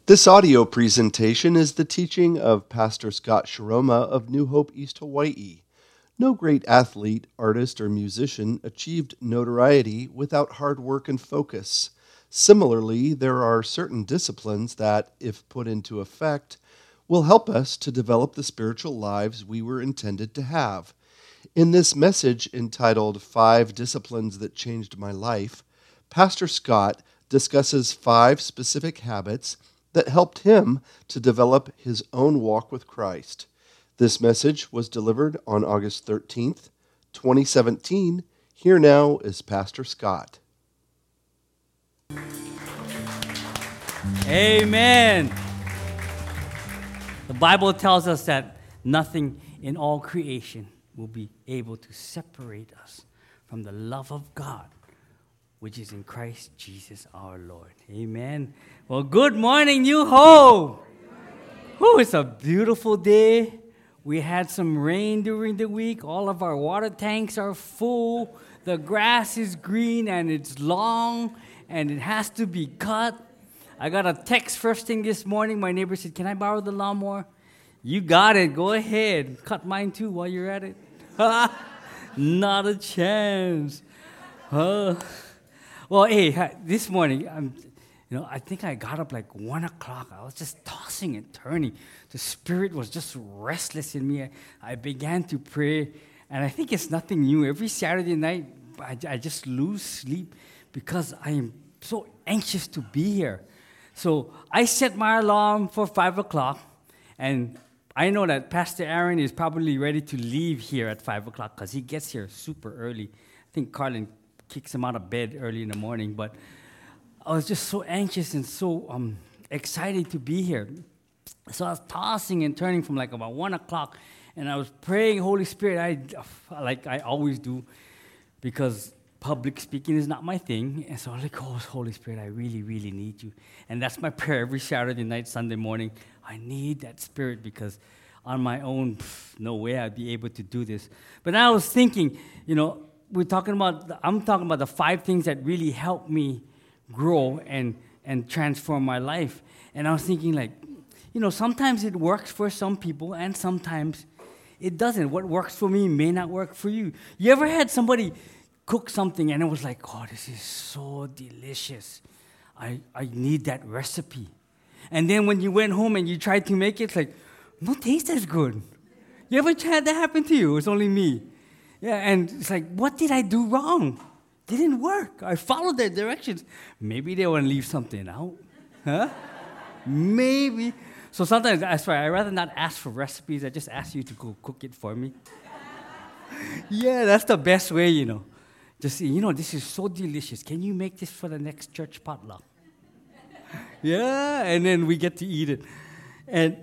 This audio presentation is the teaching of Pastor Scott Shiroma of New Hope, East Hawaii. No great athlete, artist, or musician achieved notoriety without hard work and focus. Similarly, there are certain disciplines that, if put into effect, will help us to develop the spiritual lives we were intended to have. In this message entitled 5 Disciplines That Changed My Life, Pastor Scott discusses 5 specific habits that helped him to develop his own walk with Christ. This message was delivered on August 13th, 2017. Here now is Pastor Scott. Amen. The Bible tells us that nothing in all creation will be able to separate us from the love of God, which is in Christ Jesus our Lord. Amen. Well, good morning, New Hope. Whew, it's a beautiful day. We had some rain during the week. All of our water tanks are full. The grass is green and it's long and it has to be cut. I got a text first thing this morning. My neighbor said, "Can I borrow the lawnmower?" You got it. Go ahead. Cut mine too while you're at it. Not a chance. Well, hey, this morning, I think I got up like 1 o'clock. I was just tossing and turning. The Spirit was just restless in me. I began to pray, and I think it's nothing new. Every Saturday night, I just lose sleep because I am so anxious to be here. So I set my alarm for 5 o'clock, and I know that Pastor Aaron is probably ready to leave here at 5 o'clock because he gets here super early. I think Carlin kicks him out of bed early in the morning, but I was just so anxious and so excited to be here. So I was tossing and turning from like about 1 o'clock, and I was praying, Holy Spirit, like I always do, because public speaking is not my thing. And so I was like, oh, Holy Spirit, I really, really need you. And that's my prayer every Saturday night, Sunday morning. I need that Spirit because on my own, no way I'd be able to do this. But I was thinking, I'm talking about the 5 things that really helped me grow and transform my life. And I was thinking sometimes it works for some people and sometimes it doesn't. What works for me may not work for you. You ever had somebody cook something and it was like, oh, this is so delicious. I need that recipe. And then when you went home and you tried to make it, it's like, no taste as good. You ever had that happen to you? It's only me. Yeah, and it's like, what did I do wrong? Didn't work. I followed their directions. Maybe they want to leave something out. Huh? Maybe. So sometimes, I'd rather not ask for recipes. I just ask you to go cook it for me. Yeah, that's the best way, Just say, this is so delicious. Can you make this for the next church potluck? Yeah, and then we get to eat it. And,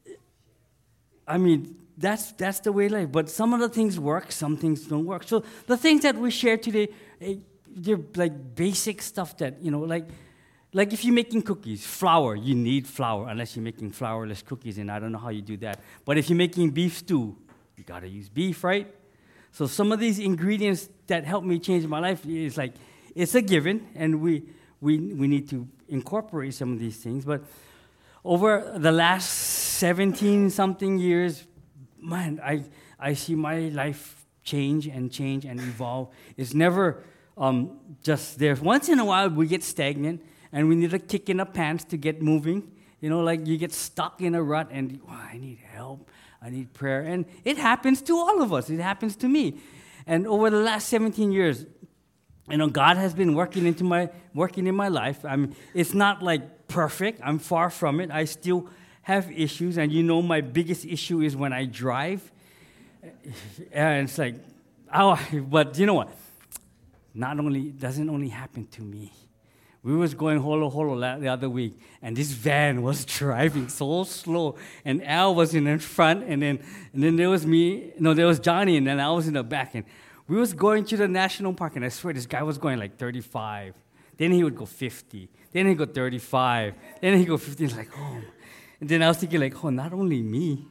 that's the way life. But some of the things work, some things don't work. So the things that we share today, they're like basic stuff that, like if you're making cookies, flour, you need flour, unless you're making flourless cookies, and I don't know how you do that. But if you're making beef stew, you got to use beef, right? So some of these ingredients that helped me change my life is like, it's a given, and we need to incorporate some of these things. But over the last 17-something years, man, I see my life change and evolve. It's never just there. Once in a while, we get stagnant, and we need a kick in the pants to get moving. Like you get stuck in a rut, and I need help. I need prayer. And it happens to all of us. It happens to me. And over the last 17 years, God has been working in my life. It's not like perfect. I'm far from it. I still have issues. And my biggest issue is when I drive. And it's like, but you know what? It doesn't only happen to me. We was going holo the other week, and this van was driving so slow, and Al was in front, and then there was me. No, there was Johnny, and then I was in the back, and we was going to the national park, and I swear this guy was going like 35. Then he would go 50. Then he'd go 35. Then he'd go 50. It's like, oh. And then I was thinking like, oh, not only me.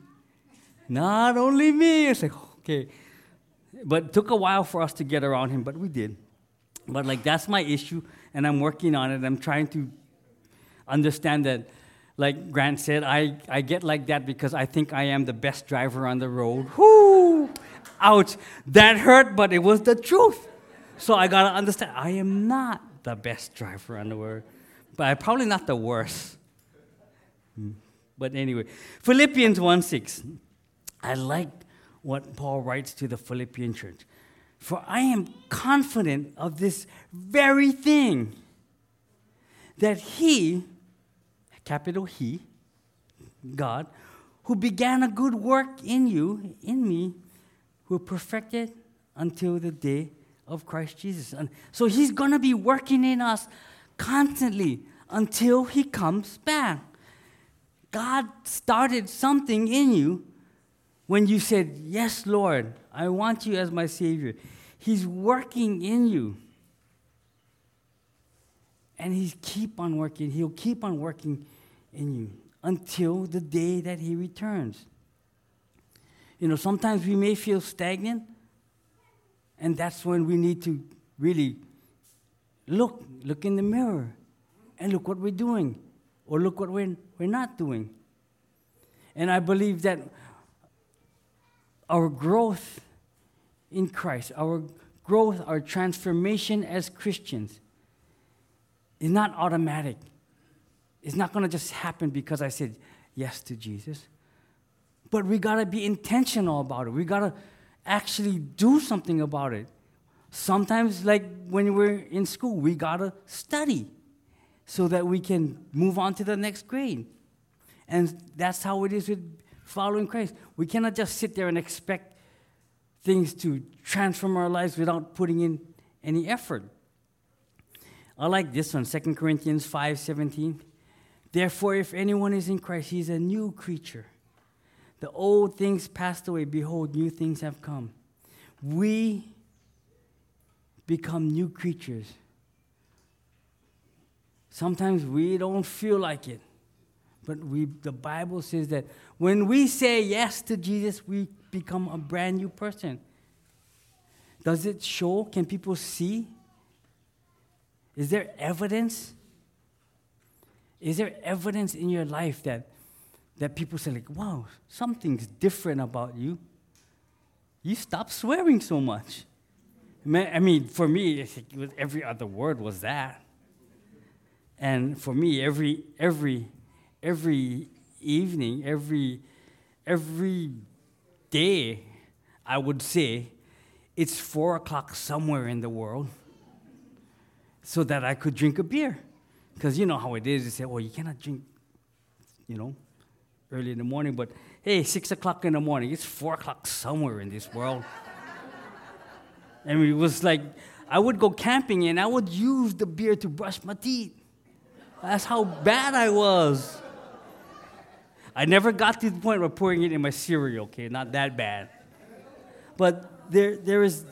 It's like, okay. But it took a while for us to get around him, but we did. But that's my issue, and I'm working on it. I'm trying to understand that Like Grant said, I get like that because I think I am the best driver on the road. Whoo! Ouch. That hurt, but it was the truth. So I got to understand, I am not the best driver on the road, but I'm probably not the worst. But anyway, Philippians 1:6. I like what Paul writes to the Philippian church. For I am confident of this very thing, that he, capital He, God, who began a good work in you, in me, will perfect it until the day of Christ Jesus. And so he's going to be working in us constantly until he comes back. God started something in you when you said, yes, Lord, I want you as my Savior. He's working in you. And he'll keep on working in you until the day that he returns. You know, sometimes we may feel stagnant, and that's when we need to really look in the mirror and look what we're doing, or look what we're not doing. And I believe that our growth in Christ, our growth, our transformation as Christians is not automatic. It's not going to just happen because I said yes to Jesus. But we got to be intentional about it. We got to actually do something about it. Sometimes, like when we're in school, we got to study so that we can move on to the next grade. And that's how it is with following Christ. We cannot just sit there and expect things to transform our lives without putting in any effort. I like this one, 2 Corinthians 5:17. Therefore, if anyone is in Christ, he is a new creature. The old things passed away. Behold, new things have come. We become new creatures. Sometimes we don't feel like it. But the Bible says that when we say yes to Jesus, we become a brand new person. Does it show? Can people see? Is there evidence? Is there evidence in your life that people say, like, wow, something's different about you? You stopped swearing so much. I mean, for me, every other word was that. And for me, every evening, every day, I would say, it's 4 o'clock somewhere in the world so that I could drink a beer. Because you know how it is. They say, well, you cannot drink, early in the morning. But, hey, 6 o'clock in the morning, it's 4 o'clock somewhere in this world. And it was like, I would go camping and I would use the beer to brush my teeth. That's how bad I was. I never got to the point of pouring it in my cereal, okay? Not that bad. But there is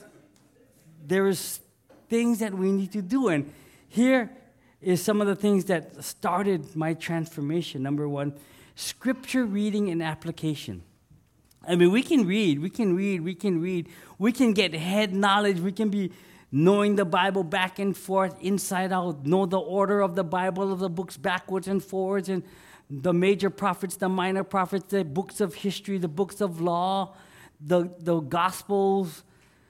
things that we need to do. And here is some of the things that started my transformation. Number one, scripture reading and application. I mean, we can read. We can get head knowledge. We can be knowing the Bible back and forth, inside out, know the order of the Bible, of the books backwards and forwards, and the major prophets, the minor prophets, the books of history, the books of law, the Gospels,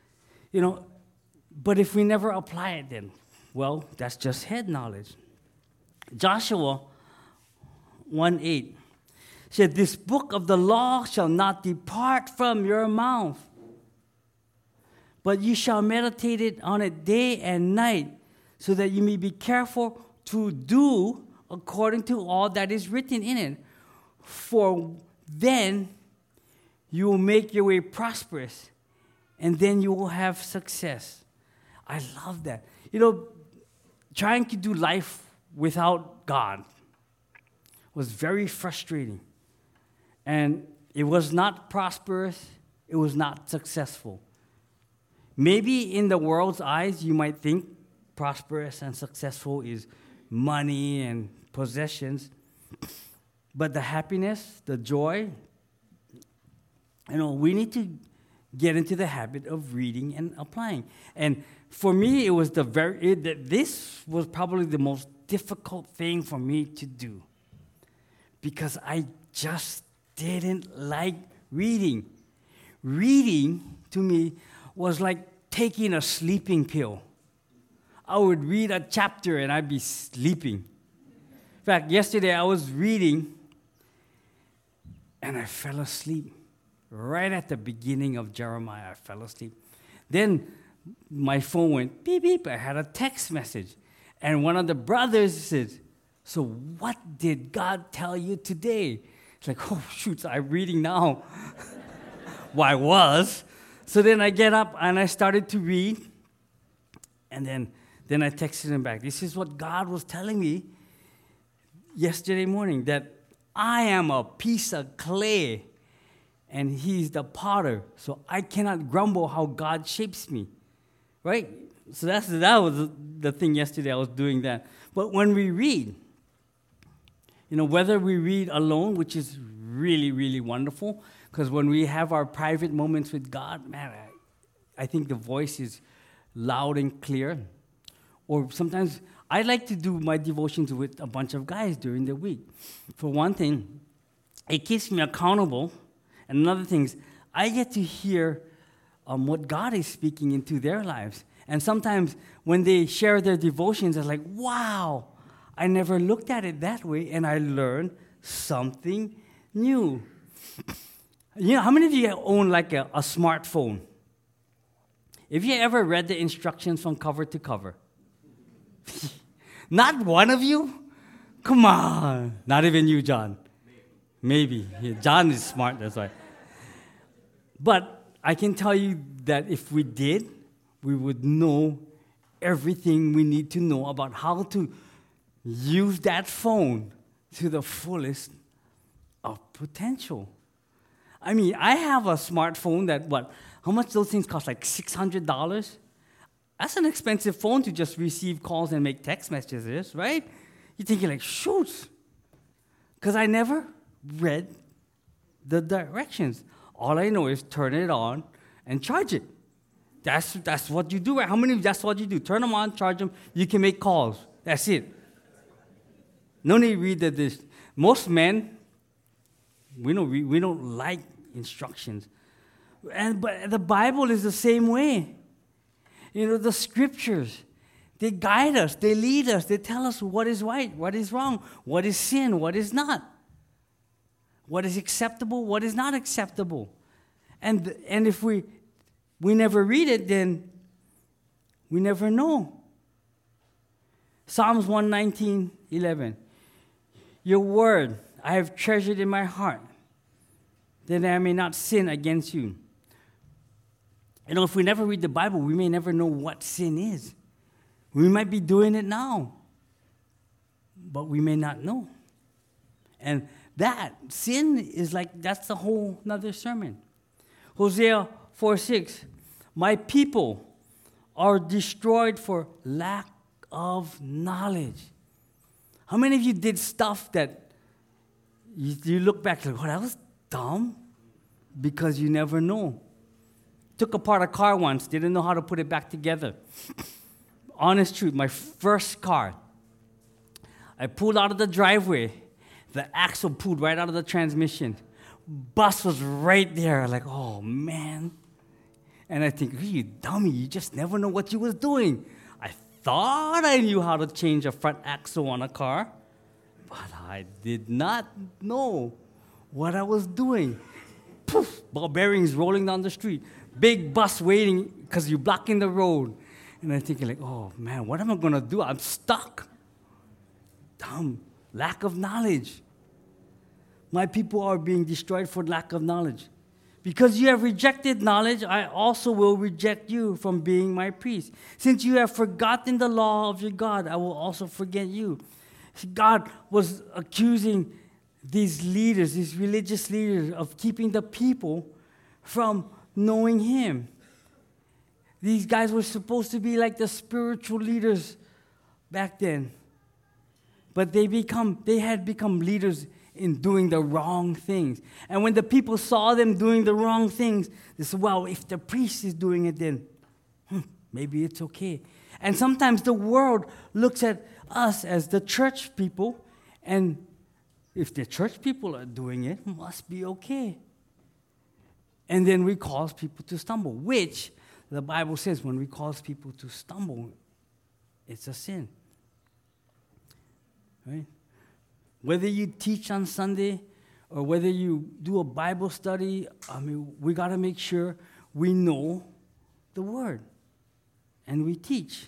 But if we never apply it then, well, that's just head knowledge. Joshua 1:8 said, this book of the law shall not depart from your mouth, but you shall meditate on it day and night, so that you may be careful to do according to all that is written in it. For then you will make your way prosperous, and then you will have success. I love that. Trying to do life without God was very frustrating. And it was not prosperous. It was not successful. Maybe in the world's eyes, you might think prosperous and successful is money and possessions. But the happiness, the joy, we need to get into the habit of reading and applying. And for me, it was this was probably the most difficult thing for me to do. because I just didn't like reading. Reading, to me, was like taking a sleeping pill. I would read a chapter and I'd be sleeping. In fact, yesterday I was reading and I fell asleep. Right at the beginning of Jeremiah, I fell asleep. Then my phone went beep, beep. I had a text message. And one of the brothers said, "So what did God tell you today?" It's like, oh, shoot, I'm reading now. Well, I was. So then I get up and I started to read. And then I texted him back. This is what God was telling me yesterday morning, that I am a piece of clay and he's the potter. So I cannot grumble how God shapes me. Right? So that was the thing yesterday. I was doing that. But when we read, whether we read alone, which is really, really wonderful, because when we have our private moments with God, man, I think the voice is loud and clear. Or sometimes I like to do my devotions with a bunch of guys during the week. For one thing, it keeps me accountable. And another thing is, I get to hear what God is speaking into their lives. And sometimes when they share their devotions, it's like, wow, I never looked at it that way, and I learned something new. How many of you own like a smartphone? Have you ever read the instructions from cover to cover? Not one of you? Come on. Not even you, John. Maybe. Yeah, John is smart, that's why. But I can tell you that if we did, we would know everything we need to know about how to use that phone to the fullest of potential. I mean, I have a smartphone that, how much those things cost? Like $600? That's an expensive phone to just receive calls and make text messages, right? You're thinking like, shoot. Because I never read the directions. All I know is turn it on and charge it. That's what you do, right? How many of you, that's what you do? Turn them on, charge them, you can make calls. That's it. No need to read this. Most men, we don't like instructions. But the Bible is the same way. The scriptures, they guide us, they lead us, they tell us what is right, what is wrong, what is sin, what is not, what is acceptable, what is not acceptable. And if we never read it, then we never know. Psalms 119:11. Your word I have treasured in my heart, that I may not sin against you. If we never read the Bible, we may never know what sin is. We might be doing it now, but we may not know. And that sin is that's a whole another sermon. Hosea 4:6. My people are destroyed for lack of knowledge. How many of you did stuff that you look back like, that was dumb? Because you never know. Took apart a car once, didn't know how to put it back together. Honest truth, my first car. I pulled out of the driveway. The axle pulled right out of the transmission. Bus was right there. Like, oh, man. And I think, you dummy, you just never know what you was doing. I thought I knew how to change a front axle on a car, but I did not know what I was doing. Poof, ball bearings rolling down the street. Big bus waiting because you're blocking the road. And I'm thinking like, oh, man, what am I going to do? I'm stuck. Dumb. Lack of knowledge. My people are being destroyed for lack of knowledge. Because you have rejected knowledge, I also will reject you from being my priest. Since you have forgotten the law of your God, I will also forget you. God was accusing these leaders, these religious leaders, of keeping the people from knowing Him. These guys were supposed to be like the spiritual leaders back then. But they had become leaders in doing the wrong things. And when the people saw them doing the wrong things, they said, well, if the priest is doing it, then maybe it's okay. And sometimes the world looks at us as the church people, and if the church people are doing it, must be okay. And then we cause people to stumble, which the Bible says when we cause people to stumble, it's a sin. Right? Whether you teach on Sunday or whether you do a Bible study, we got to make sure we know the Word and we teach.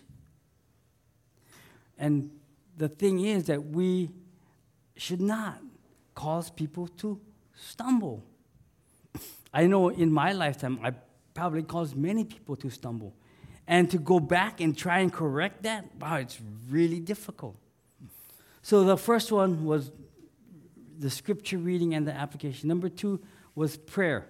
And the thing is that we should not cause people to stumble. I know in my lifetime, I probably caused many people to stumble. And to go back and try and correct that, wow, it's really difficult. So the first one was the scripture reading and the application. Number 2 was prayer.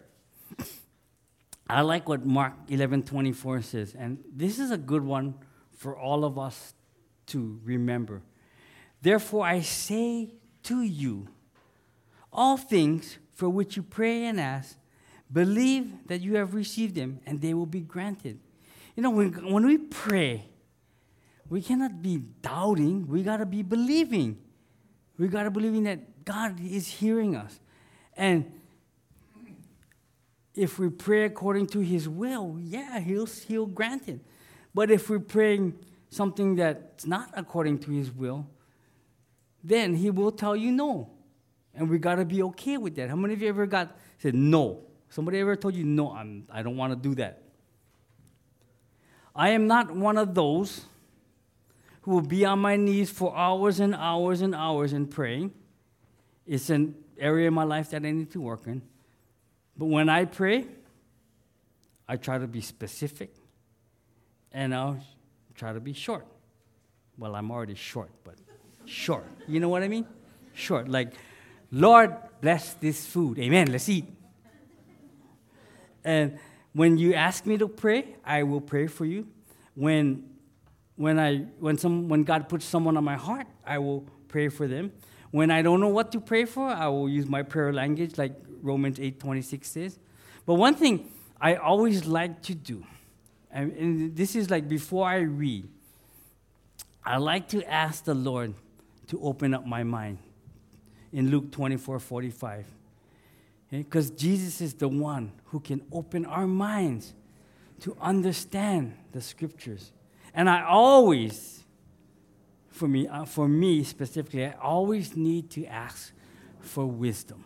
I like what Mark 11:24 says, and this is a good one for all of us to remember. Therefore I say to you, all things for which you pray and ask, believe that you have received them, and they will be granted. You know, when we pray, we cannot be doubting. We got to be believing. We got to believe that God is hearing us. And if we pray according to His will, yeah, He'll grant it. But if we're praying something that's not according to His will, then He will tell you no. And we got to be okay with that. How many of you ever said no? Somebody ever told you, no, I don't want to do that? I am not one of those who will be on my knees for hours and hours and hours and praying. It's an area of my life that I need to work in. But when I pray, I try to be specific, and I'll try to be short. Well, I'm already short, but short. You know what I mean? Short. Like, Lord, bless this food. Amen. Let's eat. And when you ask me to pray, I will pray for you. When God puts someone on my heart, I will pray for them. When I don't know what to pray for, I will use my prayer language, like Romans 8:26 says. But one thing I always like to do, and this is like before I read, I like to ask the Lord to open up my mind in Luke 24:45. Because Jesus is the one who can open our minds to understand the scriptures. And I always, for me specifically, I always need to ask for wisdom.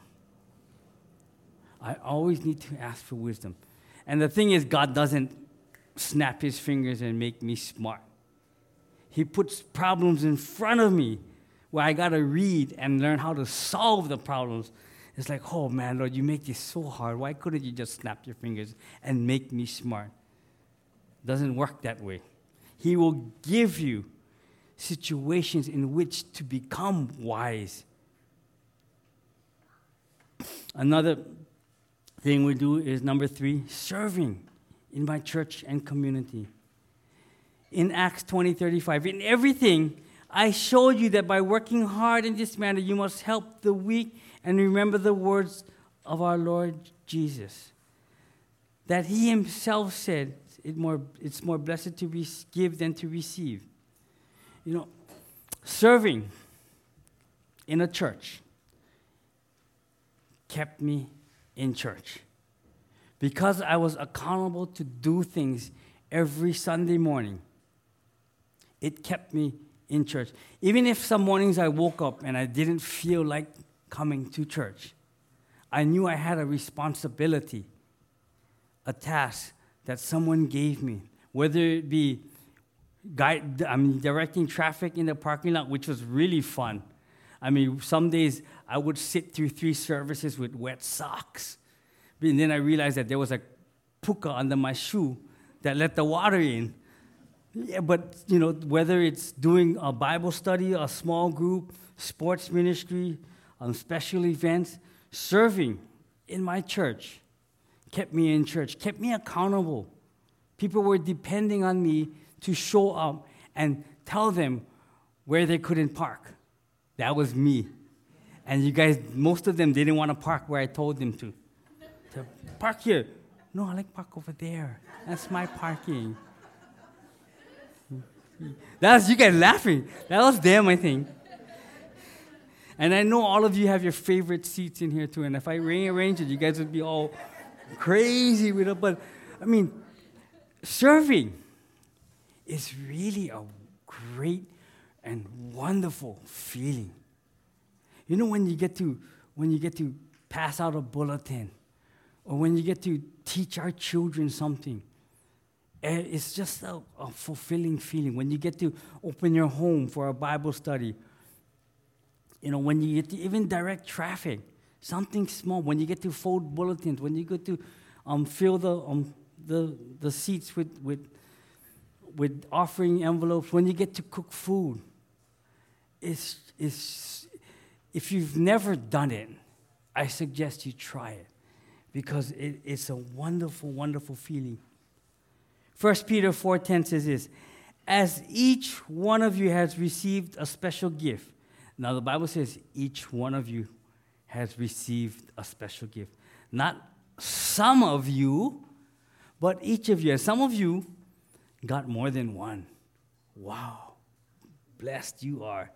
I always need to ask for wisdom. And the thing is, God doesn't snap His fingers and make me smart. He puts problems in front of me where I got to read and learn how to solve the problems. It's like, oh man, Lord, you make this so hard. Why couldn't you just snap your fingers and make me smart? Doesn't work that way. He will give you situations in which to become wise. Another thing we do is number 3, serving in my church and community. In Acts 20:35, in everything, I showed you that by working hard in this manner, you must help the weak and remember the words of our Lord Jesus, that He Himself said, it's more blessed to give than to receive. You know, serving in a church kept me in church. Because I was accountable to do things every Sunday morning, it kept me in church. Even if some mornings I woke up and I didn't feel like coming to church, I knew I had a responsibility, a task that someone gave me, whether it be directing traffic in the parking lot, which was really fun. I mean, some days I would sit through 3 services with wet socks. And then I realized that there was a puka under my shoe that let the water in. Yeah, but, you know, whether it's doing a Bible study, a small group, sports ministry, special events, serving in my church kept me in church, kept me accountable. People were depending on me to show up and tell them where they couldn't park. That was me. And you guys, most of them didn't want to park where I told them to. So, park here. No, I like park over there. That's my parking. That was you guys laughing. That was them, I think. And I know all of you have your favorite seats in here too. And if I rearrange it, you guys would be all crazy with it. But, I mean, serving is really a great and wonderful feeling. You know, when you get to pass out a bulletin, or when you get to teach our children something, it's just a fulfilling feeling. When you get to open your home for a Bible study, you know, when you get to even direct traffic, something small. When you get to fold bulletins, when you get to fill the seats with offering envelopes, when you get to cook food, it's if you've never done it, I suggest you try it, because it's a wonderful, wonderful feeling. 1 Peter 4:10 says this, as each one of you has received a special gift. Now the Bible says each one of you has received a special gift. Not some of you, but each of you. And some of you got more than one. Wow. Blessed you are.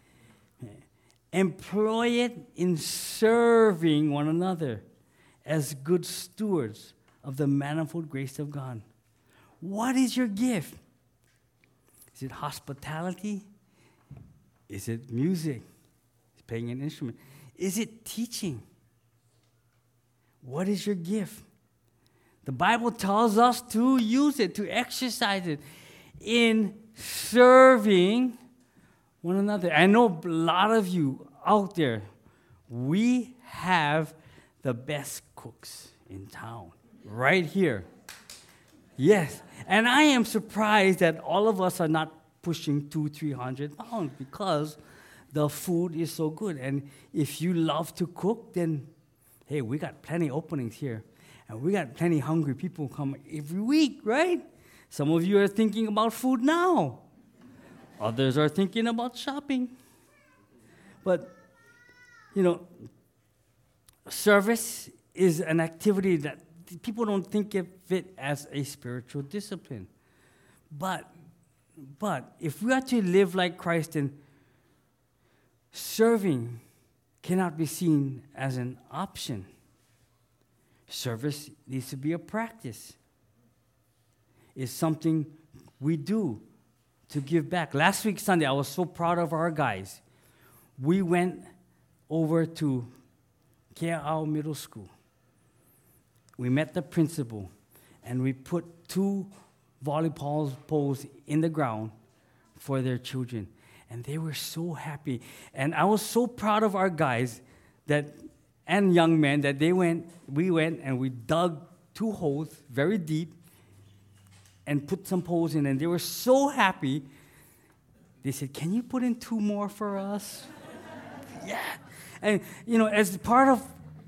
Employ it in serving one another as good stewards of the manifold grace of God. What is your gift? Is it hospitality? Is it music? Is it playing an instrument? Is it teaching? What is your gift? The Bible tells us to use it, to exercise it in serving one another. I know a lot of you out there, we have the best cooks in town, right here. Yes, and I am surprised that all of us are not pushing 200-300 pounds, because the food is so good. And if you love to cook, then, hey, we got plenty openings here. And we got plenty hungry people come every week, right? Some of you are thinking about food now. Others are thinking about shopping. But, you know, service is an activity that people don't think of it as a spiritual discipline. But if we are to live like Christ, then serving cannot be seen as an option. Service needs to be a practice. It's something we do to give back. Last week, Sunday, I was so proud of our guys. We went over to Kea'au Middle School. We met the principal, and we put 2 volleyball poles in the ground for their children. And they were so happy. And I was so proud of our guys and young men that we went and we dug 2 holes very deep and put some poles in. And they were so happy. They said, can you put in 2 more for us? Yeah. And, you know, as part of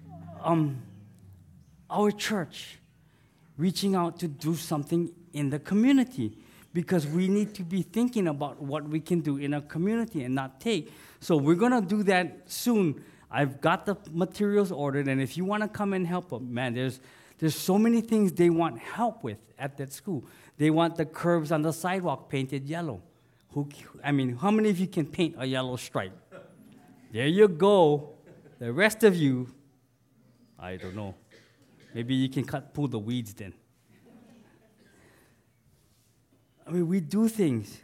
our church, reaching out to do something in the community, because we need to be thinking about what we can do in a community and not take. So we're going to do that soon. I've got the materials ordered, and if you want to come and help them, man, there's so many things they want help with at that school. They want the curbs on the sidewalk painted yellow. How many of you can paint a yellow stripe? There you go. The rest of you, I don't know. Maybe you can pull the weeds then. I mean, we do things.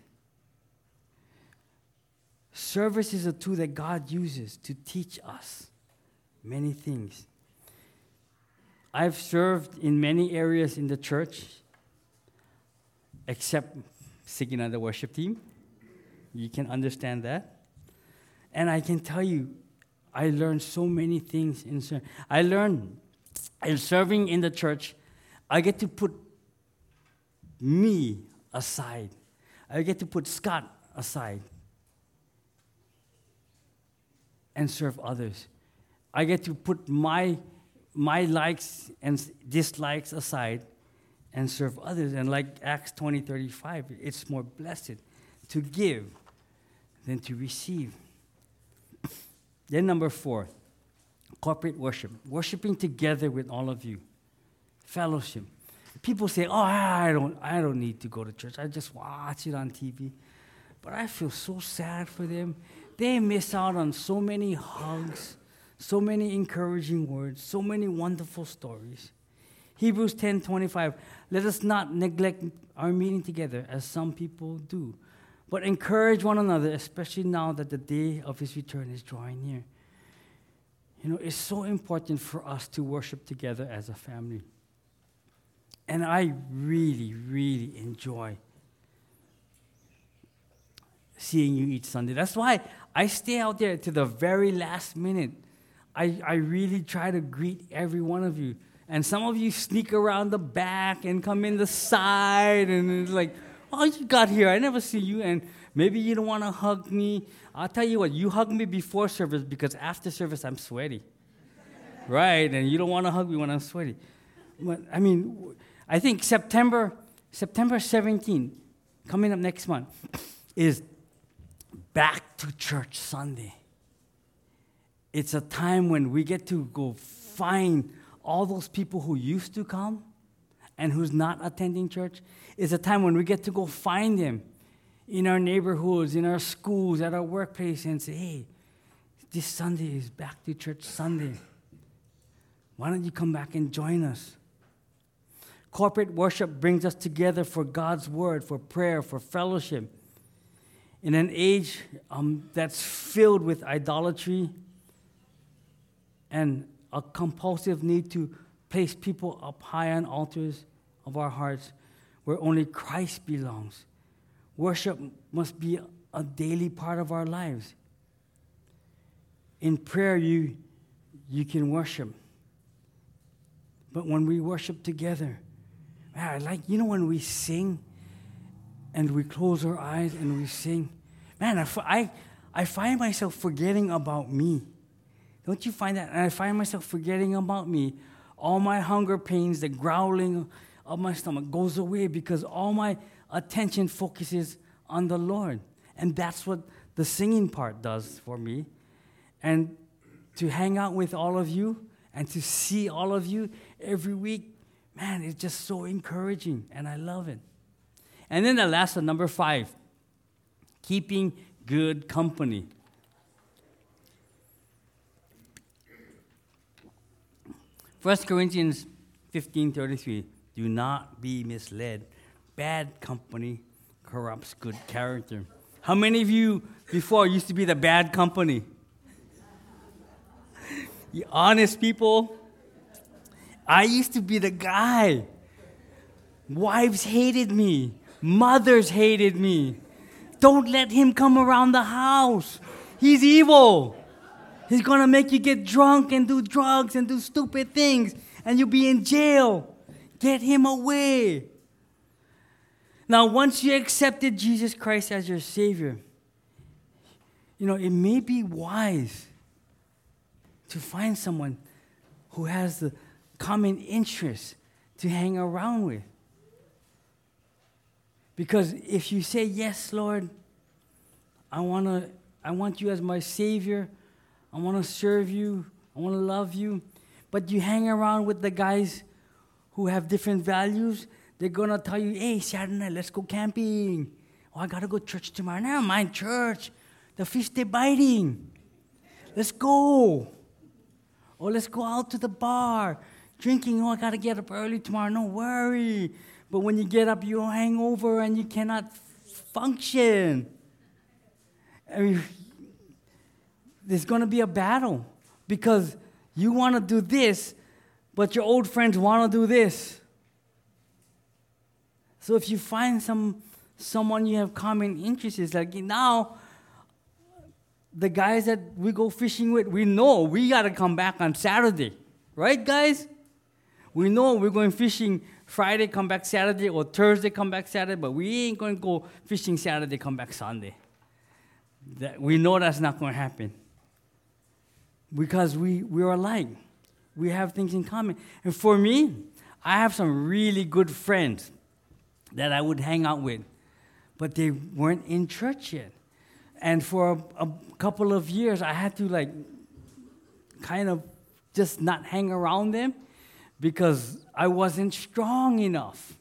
Service is a tool that God uses to teach us many things. I've served in many areas in the church, except singing on the worship team. You can understand that. And I can tell you, I learned so many things in serving. I learned in serving in the church, I get to put me aside. I get to put Scott aside and serve others. I get to put my likes and dislikes aside and serve others. And like Acts 20:35, it's more blessed to give than to receive. Then number 4, corporate worship. Worshiping together with all of you. Fellowship. People say, oh, I don't need to go to church. I just watch it on TV. But I feel so sad for them they miss out on so many hugs, so many encouraging words, so many wonderful stories. Hebrews 10:25, let us not neglect our meeting together as some people do, but encourage one another, especially now that the day of his return is drawing near. You know, it's so important for us to worship together as a family. And I really, really enjoy seeing you each Sunday. That's why I stay out there to the very last minute. I really try to greet every one of you. And some of you sneak around the back and come in the side, and it's like, oh, you got here. I never see you. And maybe you don't want to hug me. I'll tell you what, you hug me before service because after service I'm sweaty. Right? And you don't want to hug me when I'm sweaty. But, I mean, I think September 17th, coming up next month, is Back to Church Sunday. It's a time when we get to go find all those people who used to come and who's not attending church. It's a time when we get to go find them in our neighborhoods, in our schools, at our workplace, and say, hey, this Sunday is Back to Church Sunday. Why don't you come back and join us? Corporate worship brings us together for God's word, for prayer, for fellowship. In an age that's filled with idolatry and a compulsive need to place people up high on altars of our hearts where only Christ belongs, worship must be a daily part of our lives. In prayer, you can worship. But when we worship together, man, when we sing and we close our eyes and we sing, man, I find myself forgetting about me. Don't you find that? And I find myself forgetting about me. All my hunger pains, the growling of my stomach goes away because all my attention focuses on the Lord. And that's what the singing part does for me. And to hang out with all of you and to see all of you every week, man, it's just so encouraging, and I love it. And then the last one, number 5, keeping good company. 1 Corinthians 15:33, do not be misled. Bad company corrupts good character. How many of you before used to be the bad company? You honest people. I used to be the guy. Wives hated me. Mothers hated me. Don't let him come around the house. He's evil. He's going to make you get drunk and do drugs and do stupid things, and you'll be in jail. Get him away. Now, once you accepted Jesus Christ as your Savior, it may be wise to find someone who has the common interest to hang around with. Because if you say, yes, Lord, I want you as my Savior, I want to serve you, I want to love you, but you hang around with the guys who have different values, they're going to tell you, hey, Saturday night, let's go camping. Oh, I got to go to church tomorrow. Never mind church. The fish, they're biting. Let's go. Or let's go out to the bar. Drinking, I got to get up early tomorrow. No worry. But when you get up, you're hangover and you cannot function. There's going to be a battle because you want to do this, but your old friends want to do this. So if you find someone you have common interests, like now, the guys that we go fishing with, we know we got to come back on Saturday. Right, guys? We know we're going fishing Friday, come back Saturday, or Thursday, come back Saturday, but we ain't going to go fishing Saturday, come back Sunday. We know that's not going to happen. Because we're alike. We have things in common. And for me, I have some really good friends that I would hang out with, but they weren't in church yet. And for a couple of years, I had to kind of just not hang around them because I wasn't strong enough.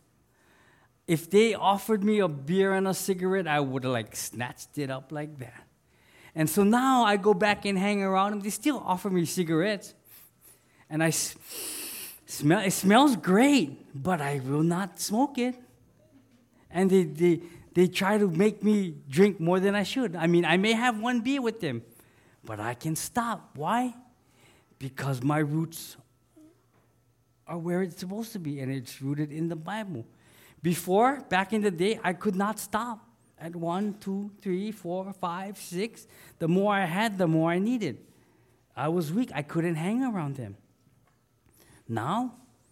If they offered me a beer and a cigarette, I would have snatched it up like that. And so now I go back and hang around them. They still offer me cigarettes. And I smell, it smells great, but I will not smoke it. And they try to make me drink more than I should. I mean, I may have one beer with them, but I can stop. Why? Because my roots are where it's supposed to be, and it's rooted in the Bible. Before, back in the day, I could not stop at 1, 2, 3, 4, 5, 6. The more I had, the more I needed. I was weak. I couldn't hang around them. Now,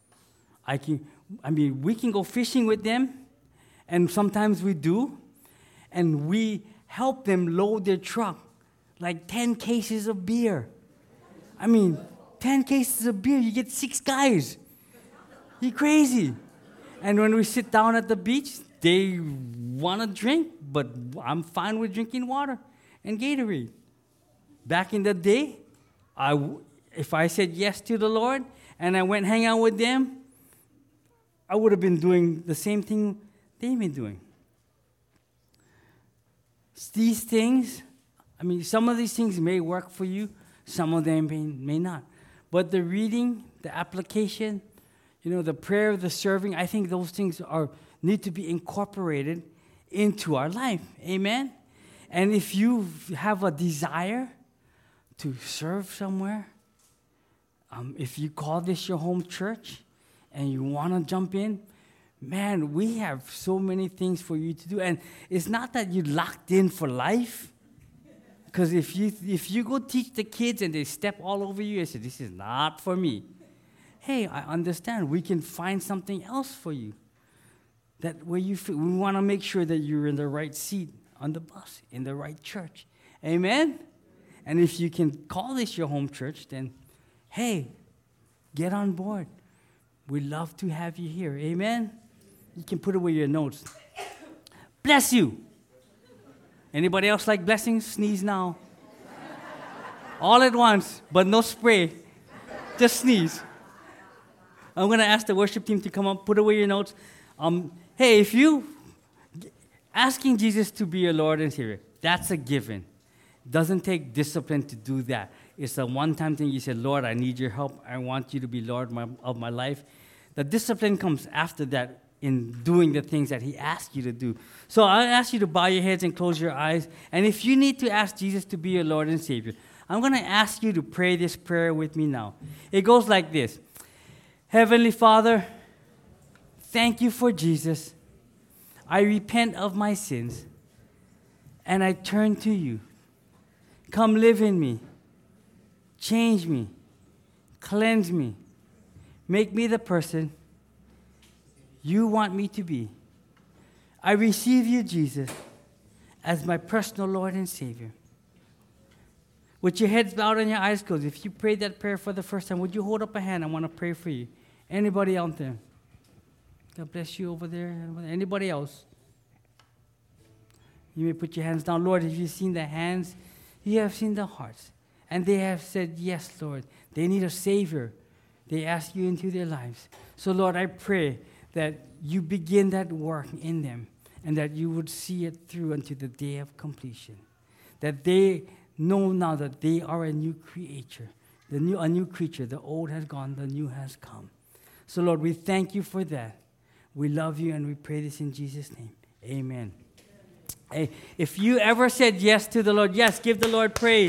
we can go fishing with them, and sometimes we do, and we help them load their truck, like 10 cases of beer. 10 cases of beer, you get 6 guys. You're crazy. And when we sit down at the beach, they want to drink, but I'm fine with drinking water and Gatorade. Back in the day, if I said yes to the Lord and I went hang out with them, I would have been doing the same thing they've been doing. These things, some of these things may work for you, some of them may not. But the reading, the application, the prayer, the serving, I think those things need to be incorporated into our life. Amen? And if you have a desire to serve somewhere, if you call this your home church and you want to jump in, man, we have so many things for you to do. And it's not that you're locked in for life. Because if you go teach the kids and they step all over you and say, this is not for me. Hey, I understand. We can find something else for you. That where you feel, we want to make sure that you're in the right seat on the bus, in the right church. Amen? And if you can call this your home church, then, hey, get on board. We'd love to have you here. Amen? You can put away your notes. Bless you. Anybody else like blessings? Sneeze now. All at once, but no spray. Just sneeze. I'm going to ask the worship team to come up, put away your notes. Hey, if you asking Jesus to be your Lord and Savior, that's a given. Doesn't take discipline to do that. It's a one-time thing. You say, Lord, I need your help. I want you to be Lord of my life. The discipline comes after that in doing the things that he asks you to do. So I ask you to bow your heads and close your eyes. And if you need to ask Jesus to be your Lord and Savior, I'm going to ask you to pray this prayer with me now. It goes like this. Heavenly Father, thank you for Jesus. I repent of my sins, and I turn to you. Come live in me. Change me. Cleanse me. Make me the person you want me to be. I receive you, Jesus, as my personal Lord and Savior. With your heads bowed and your eyes closed, if you prayed that prayer for the first time, would you hold up a hand? I want to pray for you. Anybody out there? God bless you over there. Anybody else? You may put your hands down. Lord, if you've seen the hands, you have seen the hearts. And they have said, yes, Lord. They need a Savior. They ask you into their lives. So, Lord, I pray that you begin that work in them and that you would see it through unto the day of completion. That they know now that they are a new creature. A new creature. The old has gone, the new has come. So, Lord, we thank you for that. We love you, and we pray this in Jesus' name. Amen. Hey, if you ever said yes to the Lord, yes, give the Lord praise.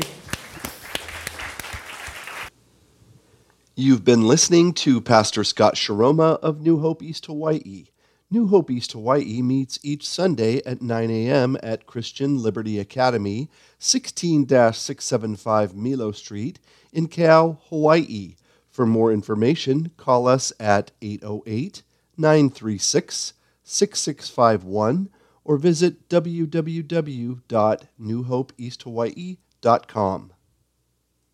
You've been listening to Pastor Scott Sharoma of New Hope East Hawaii. New Hope East Hawaii meets each Sunday at 9 a.m. at Christian Liberty Academy, 16-675 Milo Street in Kau, Hawaii. For more information, call us at 808-936-6651 or visit www.newhopeeasthawaii.com.